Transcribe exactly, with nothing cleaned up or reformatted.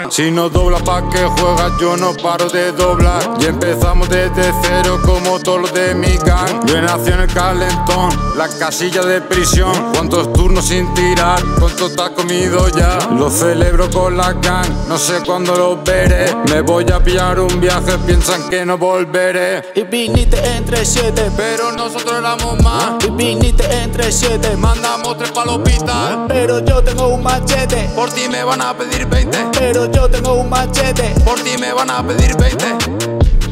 Si no doblas pa' que juegas, yo no paro de doblar. Y empezamos desde cero como todos los de mi gang. Yo nací en el calentón, la casilla de prisión. Cuántos turnos sin tirar, cuánto te has comido ya. Lo celebro con la gang, no sé cuándo lo veré. Me voy a pillar un viaje, piensan que no volveré. Y viniste entre siete, pero nosotros éramos más. y viniste entre siete, Mandamos tres pa'l hospital. pero yo tengo un machete, Por ti me van a pedir veinte. pero yo tengo un machete. Por ti me van a pedir veinte.